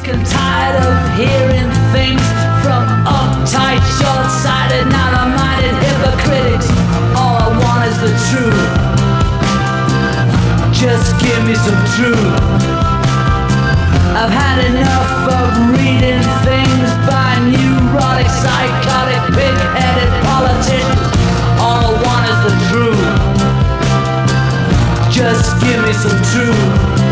sick and tired of hearing things from uptight, short-sighted, narrow-minded hypocrites. All I want is the truth. Just give me some truth. I've had enough of reading things by neurotic, psychotic, pig-headed politicians. All I want is the truth. Just give me some truth.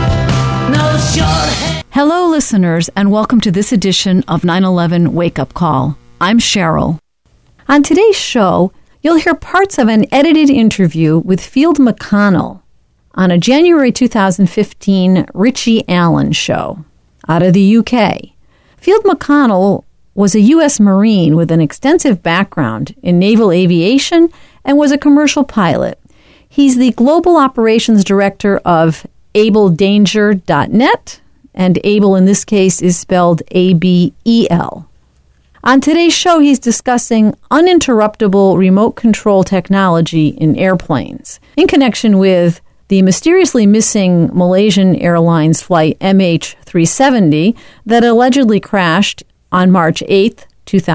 No short. Hello, listeners, and welcome to this edition of 9/11 Wake Up Call. I'm Cheryl. On today's show, you'll hear parts of an edited interview with Field McConnell on a January 2015 Richie Allen show out of the UK. Field McConnell was a U.S. Marine with an extensive background in naval aviation and was a commercial pilot. He's the Global Operations Director of AbleDanger.net, and Able in this case is spelled A-B-E-L. On today's show, he's discussing uninterruptible remote control technology in airplanes in connection with the mysteriously missing Malaysian Airlines flight MH370 that allegedly crashed on March 8,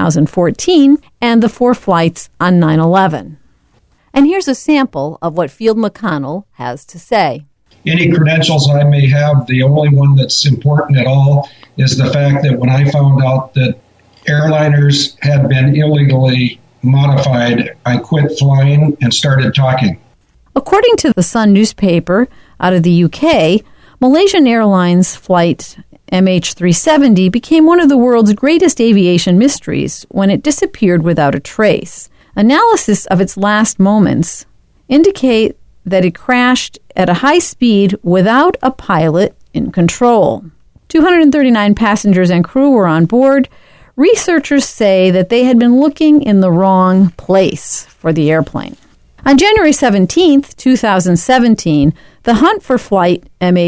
2014, and the 4 flights on 9/11. And here's a sample of what Field McConnell has to say. Any credentials I may have, the only one that's important at all is the fact that when I found out that airliners had been illegally modified, I quit flying and started talking. According to the Sun newspaper out of the UK, Malaysian Airlines flight MH370 became one of the world's greatest aviation mysteries when it disappeared without a trace. Analysis of its last moments indicate that it crashed at a high speed without a pilot in control. 239 passengers and crew were on board. Researchers say that they had been looking in the wrong place for the airplane. On January 17, 2017, the hunt for flight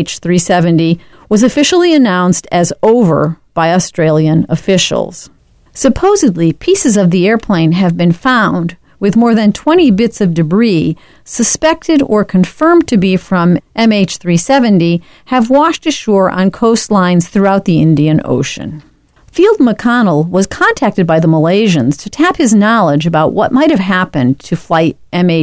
MH370 was officially announced as over by Australian officials. Supposedly, pieces of the airplane have been found with more than 20 bits of debris suspected or confirmed to be from MH370 have washed ashore on coastlines throughout the Indian Ocean. Field McConnell was contacted by the Malaysians to tap his knowledge about what might have happened to flight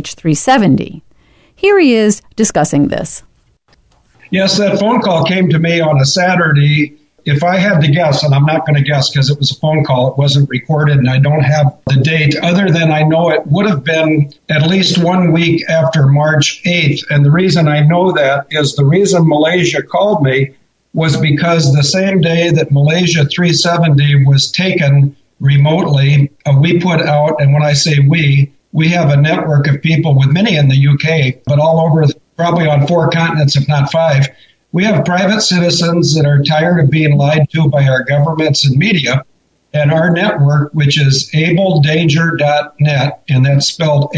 MH370. Here he is discussing this. Yes, that phone call came to me on a Saturday. If I had to guess, and I'm not going to guess because it was a phone call, it wasn't recorded, and I don't have the date, other than I know it would have been at least 1 week after March 8th. And the reason I know that is the reason Malaysia called me was because the same day that Malaysia 370 was taken remotely, we put out, and when I say we have a network of people with many in the UK, but all over, probably on 4 continents, if not 5. We have private citizens that are tired of being lied to by our governments and media, and our network, which is AbleDanger.net, and that's spelled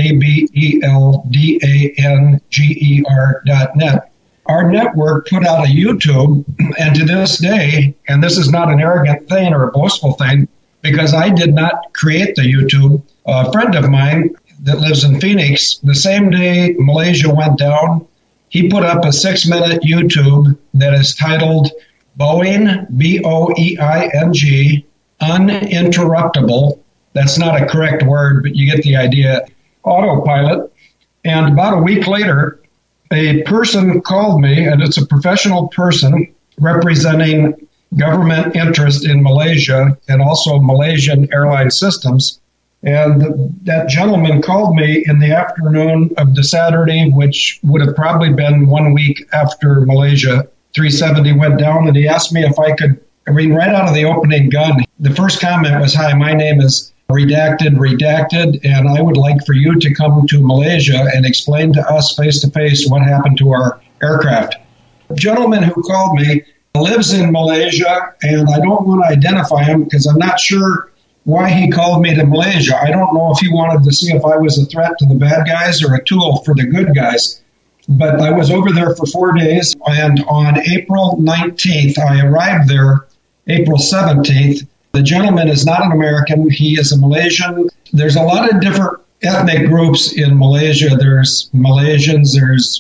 AbleDanger.net. Our network put out a YouTube, and to this day, and this is not an arrogant thing or a boastful thing, because I did not create the YouTube. A friend of mine that lives in Phoenix, the same day Malaysia went down, he put up a 6-minute YouTube that is titled Boeing, B-O-E-I-N-G, Uninterruptible. That's not a correct word, but you get the idea. Autopilot. And about a week later, a person called me, and it's a professional person representing government interest in Malaysia and also Malaysian airline systems. And that gentleman called me in the afternoon of the Saturday, which would have probably been 1 week after Malaysia 370 went down. And he asked me if I could, right out of the opening gun, the first comment was, "Hi, my name is redacted, and I would like for you to come to Malaysia and explain to us face-to-face what happened to our aircraft." The gentleman who called me lives in Malaysia, and I don't want to identify him because I'm not sure why he called me to Malaysia. I don't know if he wanted to see if I was a threat to the bad guys or a tool for the good guys. But I was over there for 4 days, and on April 19th, I arrived there April 17th. The gentleman is not an American. He is a Malaysian. There's a lot of different ethnic groups in Malaysia. There's Malaysians, there's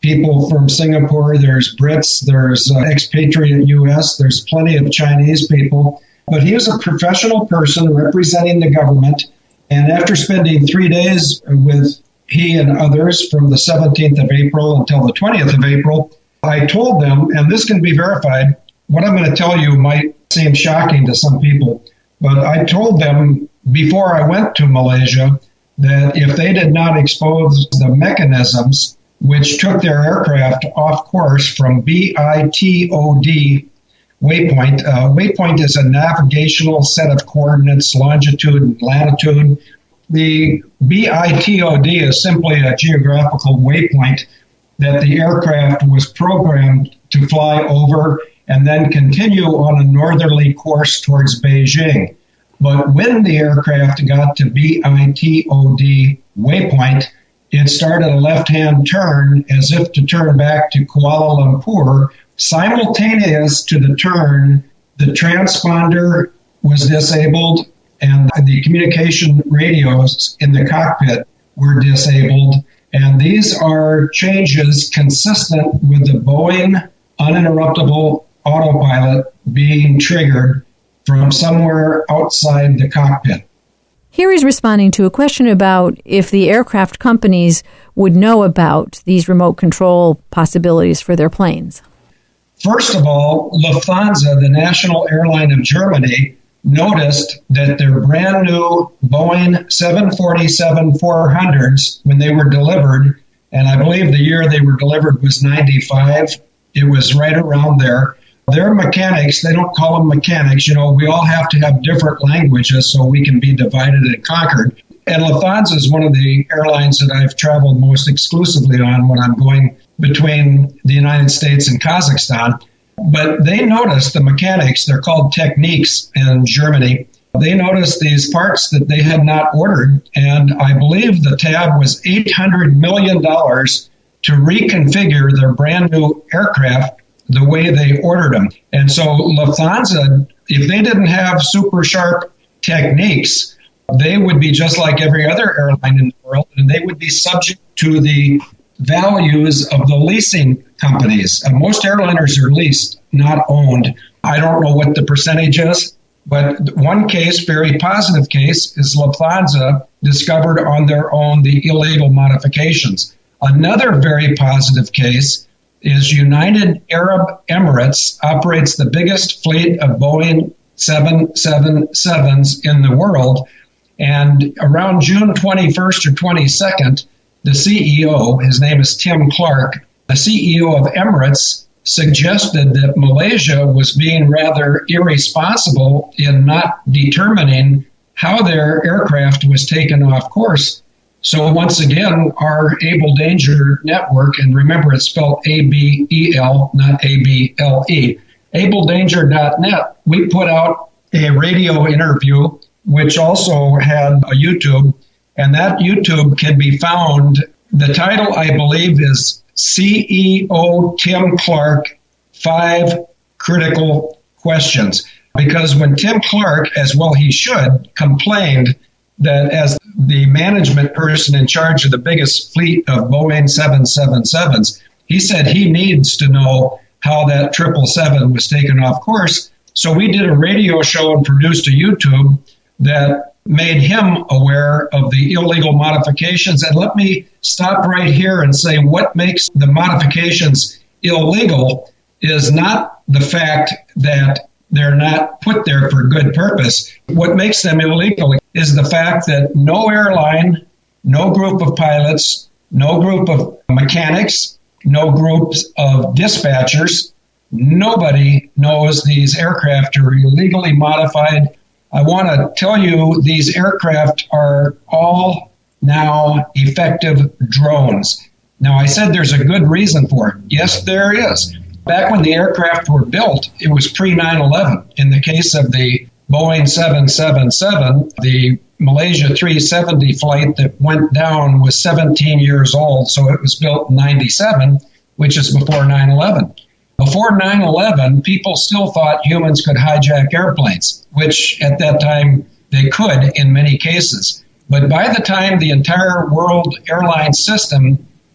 people from Singapore, there's Brits, there's expatriate U.S., there's plenty of Chinese people. But he was a professional person representing the government. And after spending 3 days with he and others from the 17th of April until the 20th of April, I told them, and this can be verified, what I'm going to tell you might seem shocking to some people, but I told them before I went to Malaysia that if they did not expose the mechanisms which took their aircraft off course from BITOD waypoint. Waypoint is a navigational set of coordinates, longitude and latitude. The BITOD is simply a geographical waypoint that the aircraft was programmed to fly over and then continue on a northerly course towards Beijing. But when the aircraft got to BITOD waypoint, it started a left-hand turn as if to turn back to Kuala Lumpur. Simultaneous to the turn, the transponder was disabled and the communication radios in the cockpit were disabled. And these are changes consistent with the Boeing uninterruptible autopilot being triggered from somewhere outside the cockpit. Here he's responding to a question about if the aircraft companies would know about these remote control possibilities for their planes. First of all, Lufthansa, the national airline of Germany, noticed that their brand new Boeing 747-400s, when they were delivered, and I believe the year they were delivered was 95, it was right around there. Their mechanics, they don't call them mechanics, you know, we all have to have different languages so we can be divided and conquered. And Lufthansa is one of the airlines that I've traveled most exclusively on when I'm going between the United States and Kazakhstan. But they noticed the mechanics, they're called techniques in Germany. They noticed these parts that they had not ordered, and I believe the tab was $800 million to reconfigure their brand new aircraft the way they ordered them. And so Lufthansa, if they didn't have super sharp techniques, they would be just like every other airline in the world, and they would be subject to the values of the leasing companies. Most airliners are leased, not owned. I don't know what the percentage is, but one case, very positive case, is Lufthansa discovered on their own the illegal modifications. Another very positive case is United Arab Emirates operates the biggest fleet of Boeing 777s in the world. And around June 21st or 22nd, the CEO, his name is Tim Clark, the CEO of Emirates, suggested that Malaysia was being rather irresponsible in not determining how their aircraft was taken off course. So once again, our Able Danger network, and remember it's spelled ABEL, not ABLE, AbleDanger.net, we put out a radio interview, which also had a YouTube, and that YouTube can be found. The title, I believe, is CEO Tim Clark, 5 Critical Questions. Because when Tim Clark, as well he should, complained that as the management person in charge of the biggest fleet of Boeing 777s, he said he needs to know how that 777 was taken off course. So we did a radio show and produced a YouTube that made him aware of the illegal modifications. And let me stop right here and say what makes the modifications illegal is not the fact that they're not put there for good purpose. What makes them illegal is the fact that no airline, no group of pilots, no group of mechanics, no groups of dispatchers, nobody knows these aircraft are illegally modified. I want to tell you these aircraft are all now effective drones. Now, I said there's a good reason for it. Yes, there is. Back when the aircraft were built, it was pre-9/11. In the case of the Boeing 777, the Malaysia 370 flight that went down was 17 years old, so it was built in 97, which is before 9/11. Before 9/11, people still thought humans could hijack airplanes, which at that time they could in many cases. But by the time the entire world airline system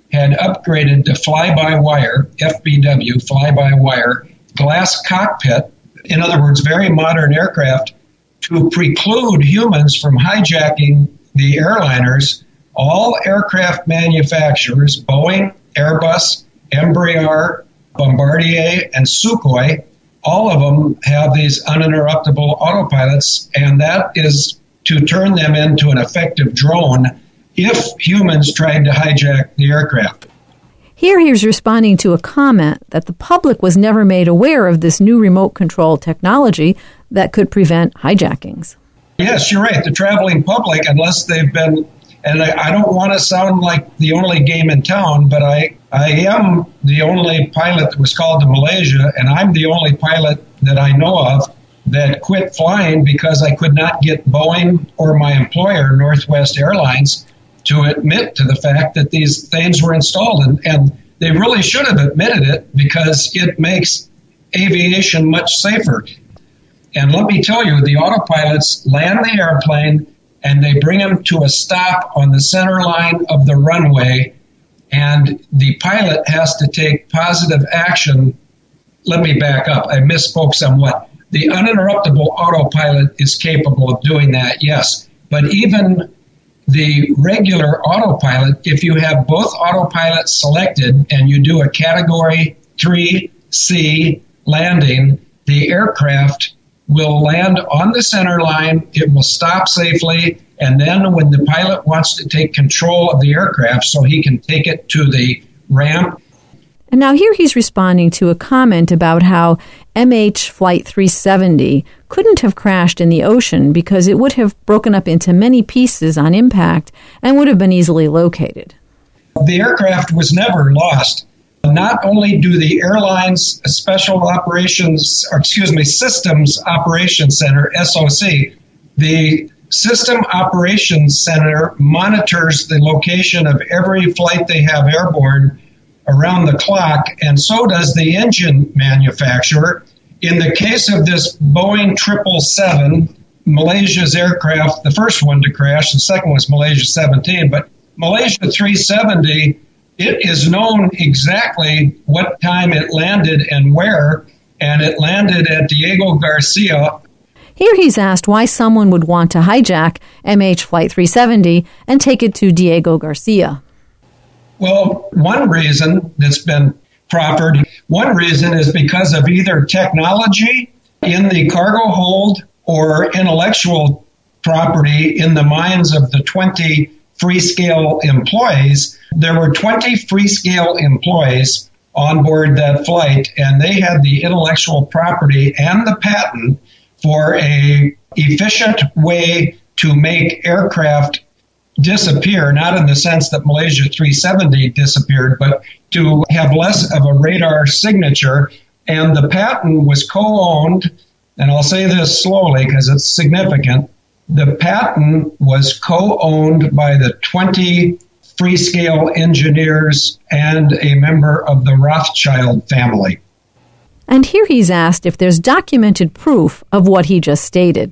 had upgraded to fly-by-wire, FBW, fly-by-wire, glass cockpit, in other words, very modern aircraft, to preclude humans from hijacking the airliners. All aircraft manufacturers, Boeing, Airbus, Embraer, Bombardier, and Sukhoi, all of them have these uninterruptible autopilots, and that is to turn them into an effective drone if humans tried to hijack the aircraft. Here he's responding to a comment that the public was never made aware of this new remote control technology that could prevent hijackings. Yes, you're right. The traveling public, unless they've been, and I don't want to sound like the only game in town, but I am the only pilot that was called to Malaysia, and I'm the only pilot that I know of that quit flying because I could not get Boeing or my employer, Northwest Airlines, to admit to the fact that these things were installed. And they really should have admitted it because it makes aviation much safer. And let me tell you, the autopilots land the airplane and they bring them to a stop on the center line of the runway, and the pilot has to take positive action. Let me back up. I misspoke somewhat. The uninterruptible autopilot is capable of doing that, yes. But even the regular autopilot, if you have both autopilots selected and you do a Category 3C landing, the aircraft will land on the center line, it will stop safely, and then when the pilot wants to take control of the aircraft so he can take it to the ramp. And now here he's responding to a comment about how MH Flight 370 couldn't have crashed in the ocean because it would have broken up into many pieces on impact and would have been easily located. The aircraft was never lost. Not only do the airlines Systems Operations Center, SOC, the System Operations Center monitors the location of every flight they have airborne around the clock, and so does the engine manufacturer. In the case of this Boeing 777, Malaysia's aircraft, the first one to crash, the second was Malaysia 17, but Malaysia 370, it is known exactly what time it landed and where, and it landed at Diego Garcia. Here he's asked why someone would want to hijack MH Flight 370 and take it to Diego Garcia. Well, one reason that's been proffered, one reason is because of either technology in the cargo hold or intellectual property in the minds of the 20 Freescale employees. There were 20 Freescale employees on board that flight, and they had the intellectual property and the patent for a efficient way to make aircraft disappear, not in the sense that Malaysia 370 disappeared, but to have less of a radar signature. And the patent was co-owned, and I'll say this slowly because it's significant. The patent was co-owned by the 20 Freescale engineers and a member of the Rothschild family. And here he's asked if there's documented proof of what he just stated.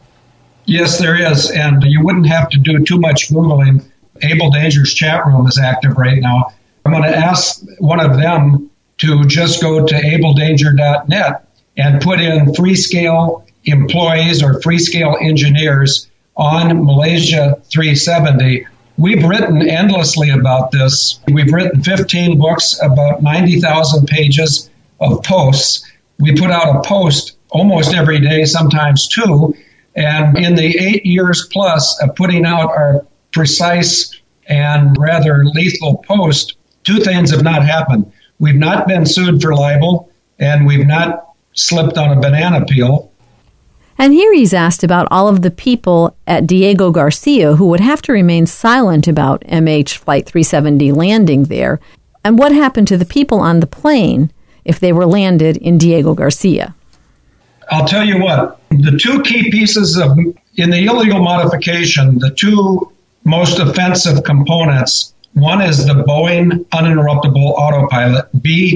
Yes, there is, and you wouldn't have to do too much Googling. Able Danger's chat room is active right now. I'm going to ask one of them to just go to abledanger.net and put in Freescale employees or Freescale engineers on Malaysia 370. We've written endlessly about this. We've written 15 books, about 90,000 pages of posts. We put out a post almost every day, sometimes two. And in the 8 years plus of putting out our precise and rather lethal post, two things have not happened. We've not been sued for libel, and we've not slipped on a banana peel. And here he's asked about all of the people at Diego Garcia who would have to remain silent about MH Flight 370 landing there, and what happened to the people on the plane if they were landed in Diego Garcia. I'll tell you what, the two key pieces in the illegal modification, the two most offensive components, one is the Boeing uninterruptible autopilot,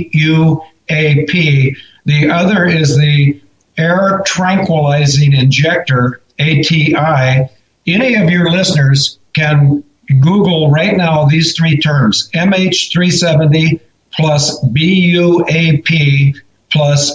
BUAP. The other is the air tranquilizing injector, ATI. Any of your listeners can Google right now these three terms, MH370 plus BUAP plus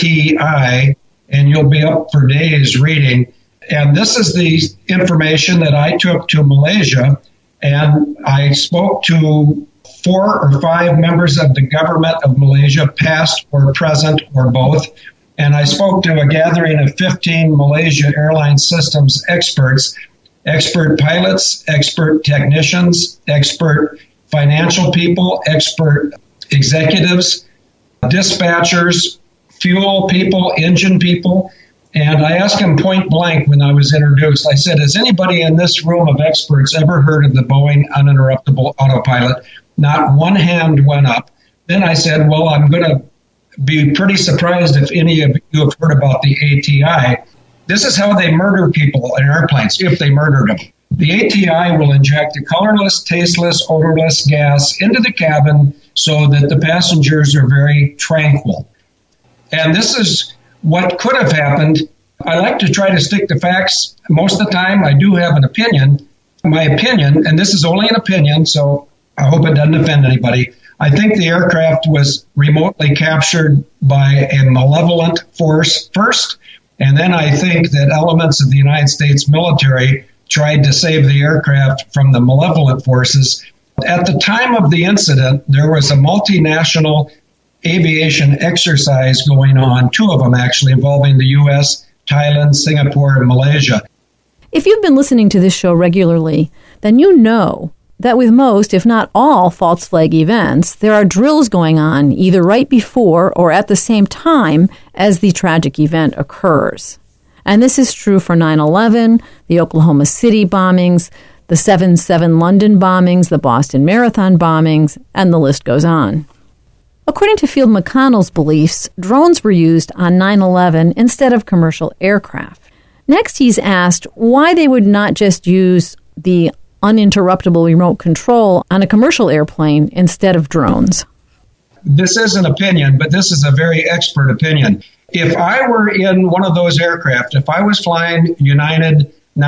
ATI, and you'll be up for days reading. And this is the information that I took to Malaysia, and I spoke to 4 or 5 members of the government of Malaysia, past or present or both, and I spoke to a gathering of 15 Malaysia Airline Systems experts, expert pilots, expert technicians, expert financial people, expert executives, dispatchers, fuel people, engine people. And I asked him point blank when I was introduced, I said, has anybody in this room of experts ever heard of the Boeing uninterruptible autopilot? Not one hand went up. Then I said, well, I'm going to be pretty surprised if any of you have heard about the ATI. This is how they murder people in airplanes, if they murdered them. The ATI will inject a colorless, tasteless, odorless gas into the cabin so that the passengers are very tranquil. And this is what could have happened. I like to try to stick to facts. Most of the time, I do have an opinion. My opinion, and this is only an opinion, so I hope it doesn't offend anybody. I think the aircraft was remotely captured by a malevolent force first, and then I think that elements of the United States military tried to save the aircraft from the malevolent forces. At the time of the incident, there was a multinational aviation exercise going on, 2 of them actually, involving the U.S., Thailand, Singapore, and Malaysia. If you've been listening to this show regularly, then you know that with most, if not all, false flag events, there are drills going on either right before or at the same time as the tragic event occurs. And this is true for 9/11, the Oklahoma City bombings, the 7/7 London bombings, the Boston Marathon bombings, and the list goes on. According to Field McConnell's beliefs, drones were used on 9/11 instead of commercial aircraft. Next, he's asked why they would not just use the uninterruptible remote control on a commercial airplane instead of drones. This is an opinion, but this is a very expert opinion. If I were in one of those aircraft, if I was flying United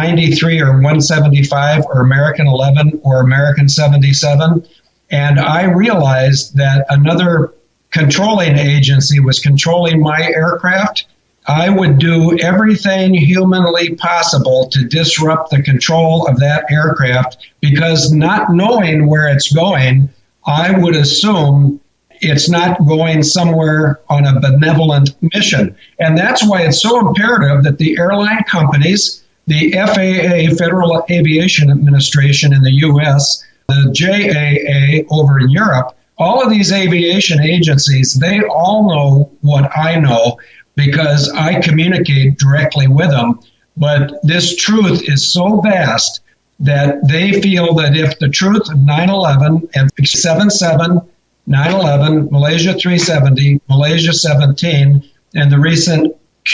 93 or 175 or American 11 or American 77, and I realized that another controlling agency was controlling my aircraft, I would do everything humanly possible to disrupt the control of that aircraft, because not knowing where it's going, I would assume it's not going somewhere on a benevolent mission. And that's why it's so imperative that the airline companies, the FAA, Federal Aviation Administration in the U.S., the JAA over in Europe, all of these aviation agencies, they all know what I know because I communicate directly with them. But this truth is so vast that they feel that if the truth of 9/11 and 7/7, 9/11, Malaysia 370, Malaysia 17, and the recent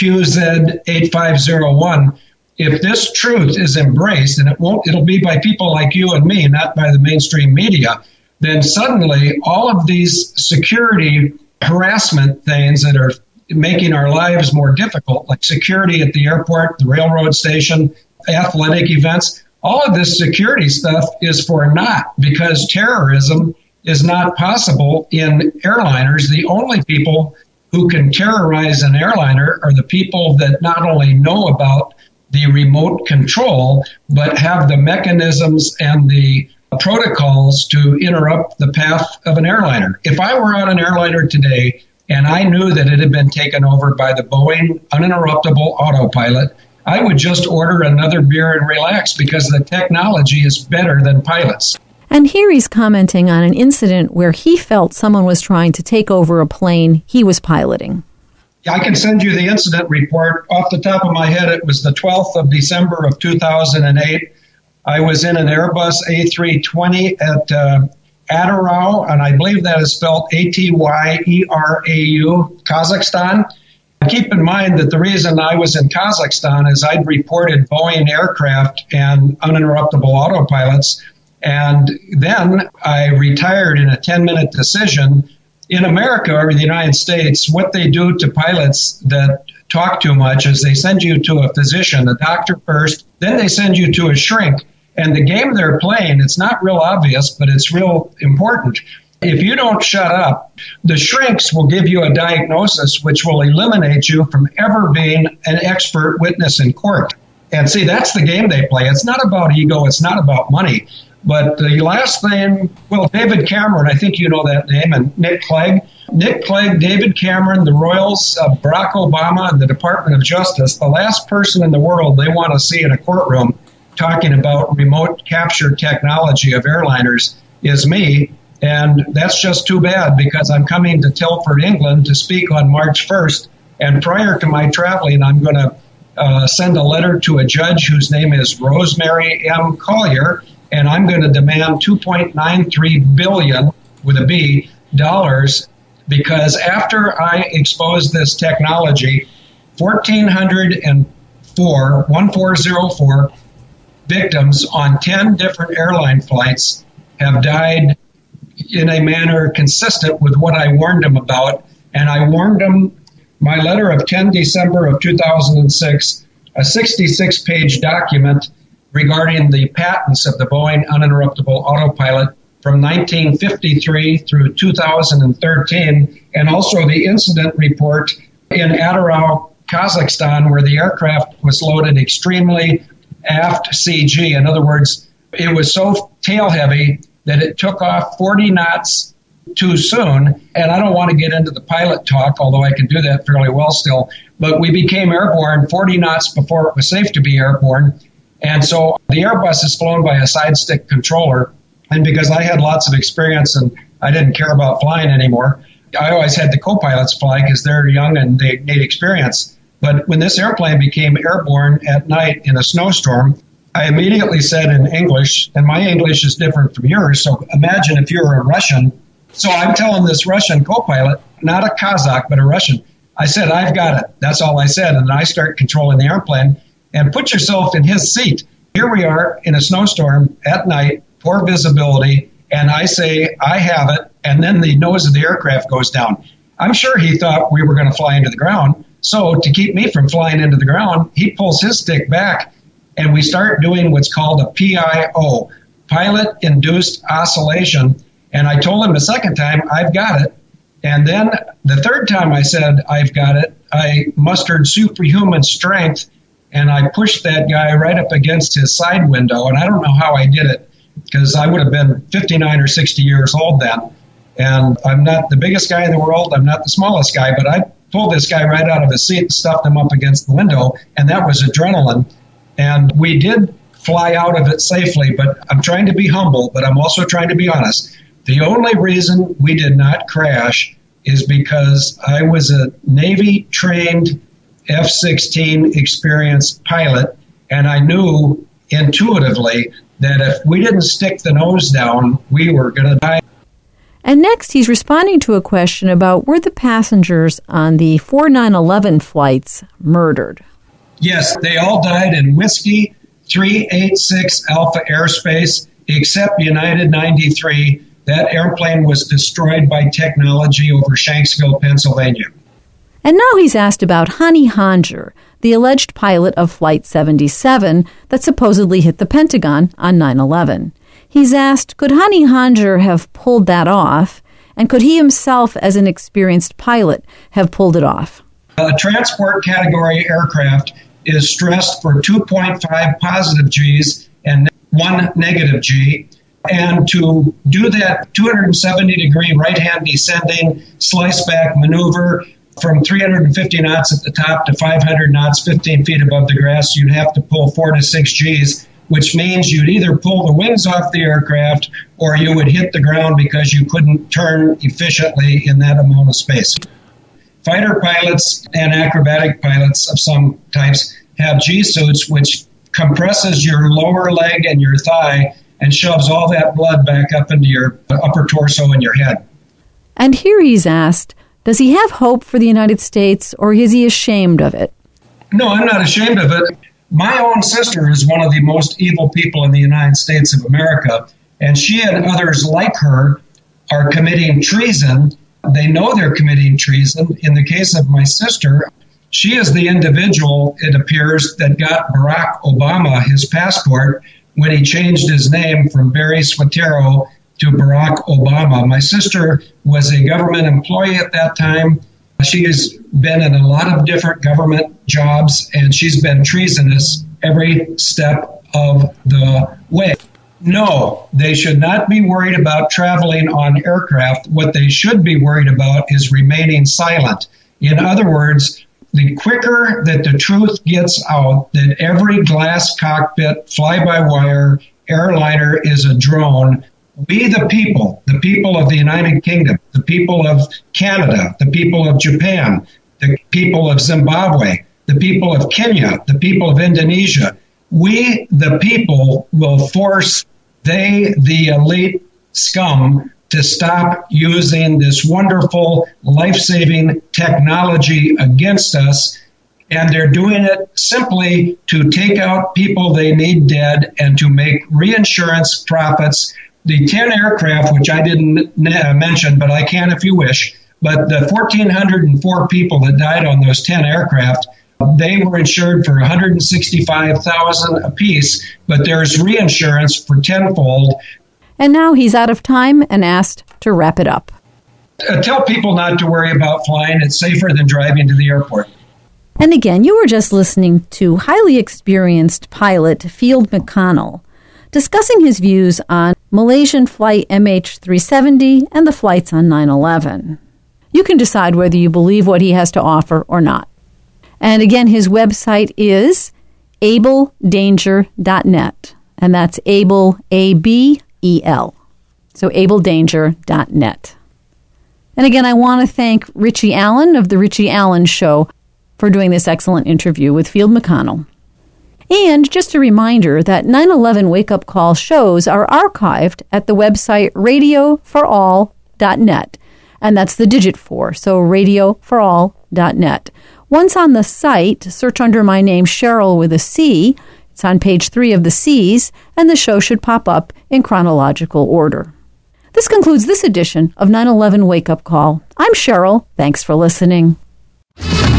QZ 8501, if this truth is embraced, and it'll be by people like you and me, not by the mainstream media, then suddenly all of these security harassment things that are making our lives more difficult, like security at the airport, the railroad station, athletic events, all of this security stuff is for naught, because terrorism is not possible in airliners. The only people who can terrorize an airliner are the people that not only know about the remote control, but have the mechanisms and the protocols to interrupt the path of an airliner. If I were on an airliner today and I knew that it had been taken over by the Boeing uninterruptible autopilot, I would just order another beer and relax, because the technology is better than pilots. And here he's commenting on an incident where he felt someone was trying to take over a plane he was piloting. I can send you the incident report. Off the top of my head, it was the 12th of December of 2008. I was in an Airbus A320 at Atyrau, and I believe that is spelled Atyerau, Kazakhstan. Keep in mind that the reason I was in Kazakhstan is I'd reported Boeing aircraft and uninterruptible autopilots, and then I retired in a 10-minute decision. In America or the United States, what they do to pilots that talk too much is they send you to a physician, a doctor first, then they send you to a shrink. And the game they're playing, it's not real obvious, but it's real important. If you don't shut up, the shrinks will give you a diagnosis which will eliminate you from ever being an expert witness in court. And see, that's the game they play. It's not about ego. It's not about money. But the last thing, well, David Cameron, I think you know that name, and Nick Clegg. Nick Clegg, David Cameron, the Royals, Barack Obama, and the Department of Justice, the last person in the world they want to see in a courtroom talking about remote capture technology of airliners is me. And that's just too bad because I'm coming to Telford, England to speak on March 1st. And prior to my traveling, I'm going to send a letter to a judge whose name is Rosemary M. Collier. And I'm going to demand $2.93 billion with a B dollars because after I expose this technology, 1404 victims on 10 different airline flights have died in a manner consistent with what I warned them about. And I warned them, my letter of 10 December of 2006, a 66-page document regarding the patents of the Boeing uninterruptible autopilot from 1953 through 2013, and also the incident report in Atyrau, Kazakhstan, where the aircraft was loaded extremely aft CG. In other words, it was so tail heavy that it took off 40 knots too soon. And I don't want to get into the pilot talk, although I can do that fairly well still. But we became airborne 40 knots before it was safe to be airborne. And so the Airbus is flown by a side stick controller. And because I had lots of experience and I didn't care about flying anymore, I always had the co-pilots fly because they're young and they need experience. But when this airplane became airborne at night in a snowstorm, I immediately said in English, and my English is different from yours, so imagine if you're a Russian. So I'm telling this Russian co-pilot, not a Kazakh, but a Russian, I said, I've got it. That's all I said. And I start controlling the airplane. And put yourself in his seat. Here we are in a snowstorm at night, poor visibility, and I say, I have it, and then the nose of the aircraft goes down. I'm sure he thought we were going to fly into the ground. So to keep me from flying into the ground, he pulls his stick back, and we start doing what's called a PIO, pilot-induced oscillation. And I told him the second time, I've got it. And then the third time I said, I've got it, I mustered superhuman strength, and I pushed that guy right up against his side window. And I don't know how I did it, because I would have been 59 or 60 years old then. And I'm not the biggest guy in the world. I'm not the smallest guy, but I pulled this guy right out of his seat and stuffed him up against the window. And that was adrenaline. And we did fly out of it safely, but I'm trying to be humble, but I'm also trying to be honest. The only reason we did not crash is because I was a Navy-trained F-16 experienced pilot, and I knew intuitively that if we didn't stick the nose down, we were going to die. And next, he's responding to a question about were the passengers on the 4911 flights murdered? Yes, they all died in Whiskey 386 Alpha airspace, except United 93. That airplane was destroyed by technology over Shanksville, Pennsylvania. And now he's asked about Hani Hanjour, the alleged pilot of Flight 77 that supposedly hit the Pentagon on 9/11. He's asked, could Hani Hanjour have pulled that off, and could he himself, as an experienced pilot, have pulled it off? A transport category aircraft is stressed for 2.5 positive Gs and 1 negative G. And to do that 270-degree right-hand descending slice-back maneuver from 350 knots at the top to 500 knots, 15 feet above the grass, you'd have to pull 4 to 6 Gs, which means you'd either pull the wings off the aircraft or you would hit the ground because you couldn't turn efficiently in that amount of space. Fighter pilots and acrobatic pilots of some types have G-suits, which compresses your lower leg and your thigh and shoves all that blood back up into your upper torso and your head. And here he's asked, does he have hope for the United States, or is he ashamed of it? No, I'm not ashamed of it. My own sister is one of the most evil people in the United States of America, and she and others like her are committing treason. They know they're committing treason. In the case of my sister, she is the individual, it appears, that got Barack Obama his passport when he changed his name from Barry Swatero to Barack Obama. My sister was a government employee at that time. She has been in a lot of different government jobs, and she's been treasonous every step of the way. No, they should not be worried about traveling on aircraft. What they should be worried about is remaining silent. In other words, the quicker that the truth gets out that every glass cockpit, fly-by-wire airliner is a drone, we the people of the United Kingdom, the people of Canada, the people of Japan, the people of Zimbabwe, the people of Kenya, the people of Indonesia, we the people will force the elite scum to stop using this wonderful life-saving technology against us. And they're doing it simply to take out people they need dead and to make reinsurance profits. The 10 aircraft, which I didn't mention, but I can if you wish, but the 1,404 people that died on those 10 aircraft, they were insured for $165,000 apiece, but there's reinsurance for tenfold. And now he's out of time and asked to wrap it up. Tell people not to worry about flying. It's safer than driving to the airport. And again, you were just listening to highly experienced pilot Field McConnell discussing his views on Malaysian flight MH370 and the flights on 9/11. You can decide whether you believe what he has to offer or not. And again, his website is abledanger.net. And that's Able, A-B-E-L. So abledanger.net. And again, I want to thank Richie Allen of The Richie Allen Show for doing this excellent interview with Field McConnell. And just a reminder that 9/11 wake-up call shows are archived at the website radioforall.net. And that's the digit 4, so radioforall.net. Once on the site, search under my name, Cheryl with a C. It's on page 3 of the C's, and the show should pop up in chronological order. This concludes this edition of 9/11 Wake Up Call. I'm Cheryl. Thanks for listening.